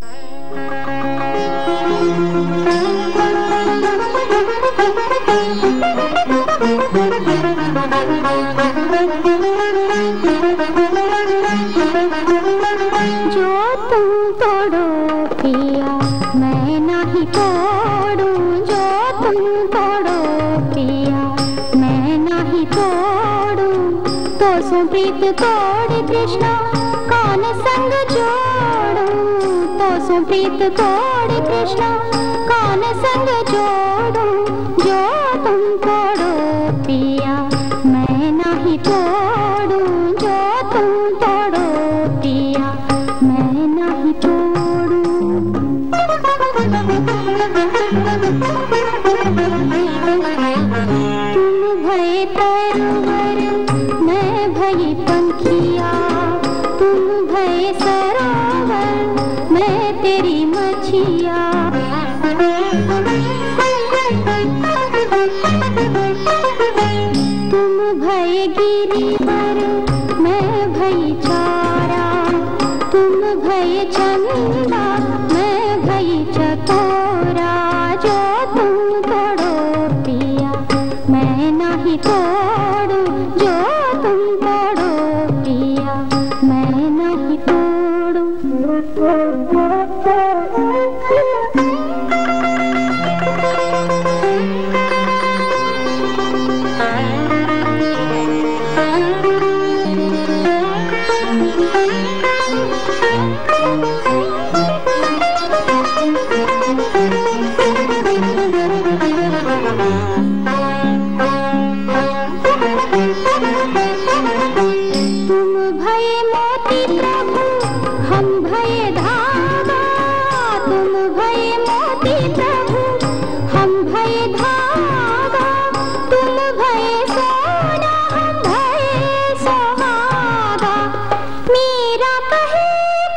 जो तुम तोड़ो पिया मैं नहीं तोड़ूं, जो तुम तोड़ो पिया मैं नहीं तोड़ूं। तो सुप्रीत तोड़ कृष्णा कौन संग जोड़ूं, तो सुप्रीत तोड़ कृष्णा कौन संग जोड़ूं। जो तुम तोड़ो पिया मैं नहीं तोड़ूं, जो तुम तोड़ो पिया मैं नहीं तोड़ूं। तुम भये तरवर मैं भई पंखिया, तुम भये सरोवर मैं तेरी मछिया। तुम भये गिरिवर मैं भई चारा, तुम भये चंदा मैं भई चकोरा। जो तुम तोड़ो पिया मैं नहीं तोड़ूं, जो तुम तोड़ो पिया मैं नहीं तोड़ूं। तुम भये मोती प्रभु हम भये धागा, तुम भये मोती प्रभु हम भये धागा। तुम भये सोना हम भये सुहागा। मीरा कहे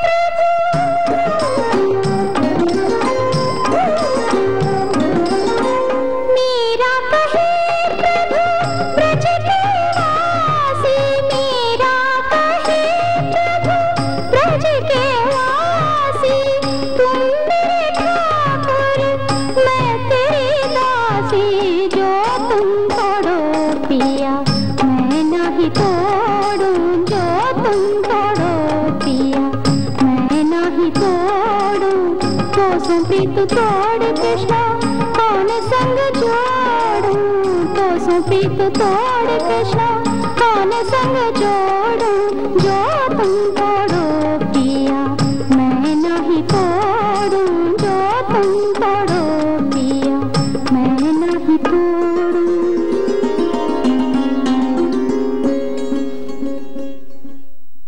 मीरा कहे प्रभु ब्रज के वासी, मीरा कहे प्रभु ब्रज के वासी। तुम मेरे ठाकुर मैं तेरी दासी, जो तुम तोड़ो पिया मैं नहीं तोड़ूं, जो तुम तोड़ो पिया मैं नहीं तोड़ूं। तो सुप्रीत तोड़ कृष्णा कौन संग जोड़ूं, तो सुप्रीत तोड़ कृष्णा कौन संग जोड़ूं। जो तुम तोड़ो पिया मैं नहीं तोड़ूं, जो तुम तोड़ो पिया मैं नहीं तोड़ूं।